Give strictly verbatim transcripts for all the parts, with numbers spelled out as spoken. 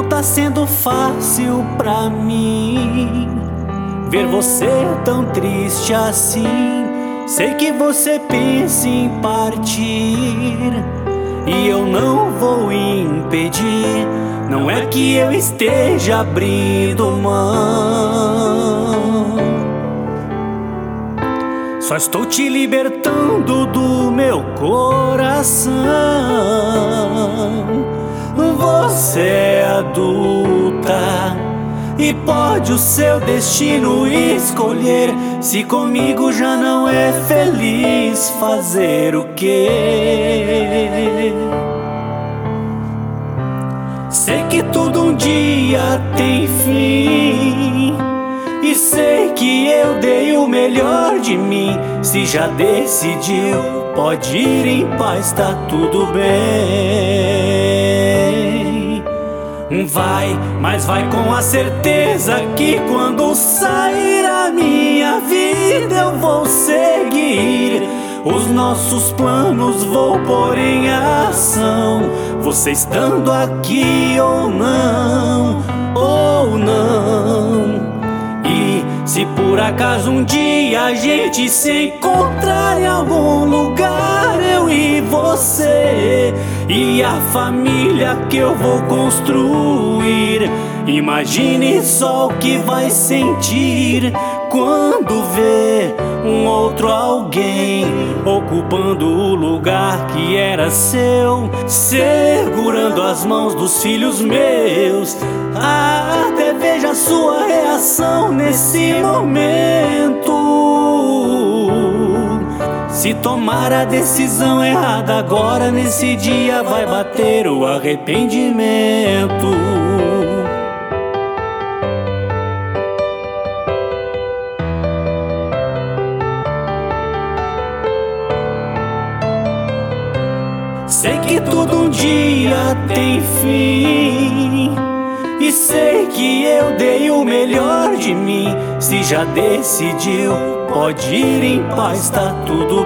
tá sendo fácil pra mim ver você tão triste assim. Sei que você pensa em partir e eu não vou impedir. Não é que eu esteja abrindo mão, só estou te libertando do meu coração. Você é adulta e pode o seu destino escolher. Se comigo já não é feliz, fazer o quê? Sei que tudo um dia tem fim e sei que eu dei o melhor de mim. Se já decidiu, pode ir em paz, tá tudo bem. Vai, mas vai com a certeza que quando sair a minha vida eu vou seguir. Os nossos planos vou pôr em ação, você estando aqui ou não, ou não. E se por acaso um dia a gente se encontrar em algum lugar, eu e você e a família que eu vou construir, imagine só o que vai sentir quando vê um outro alguém ocupando o lugar que era seu, segurando as mãos dos filhos meus. Até veja a sua reação nesse momento. Se tomar a decisão errada agora, nesse dia vai bater o arrependimento. Sei que tudo um dia tem fim e sei que eu dei o melhor de mim. Se já decidiu, pode ir em paz, tá tudo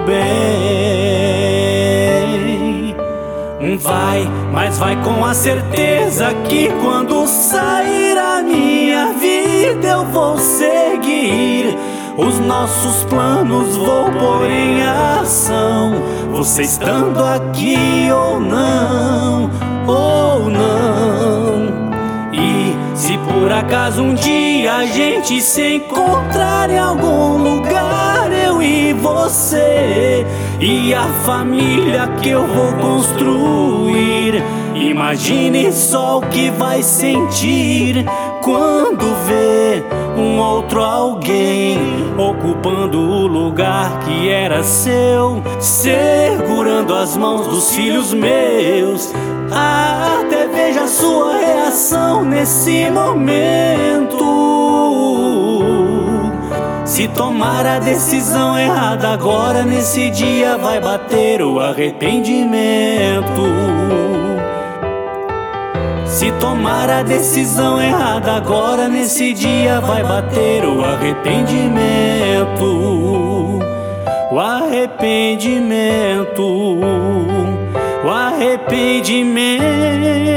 bem. Vai, mas vai com a certeza que quando sair a minha vida eu vou seguir. Os nossos planos vou pôr em ação, você estando aqui ou não, ou não. E se por acaso um dia a gente se encontrar em algum lugar, eu e você e a família que eu vou construir, imagine só o que vai sentir quando vê um outro alguém ocupando o lugar que era seu, segurando as mãos dos filhos meus. Até veja a sua reação nesse momento. Se tomar a decisão errada agora, nesse dia vai bater o arrependimento. Se tomar a decisão errada agora, nesse dia vai bater o arrependimento. O arrependimento, o arrependimento.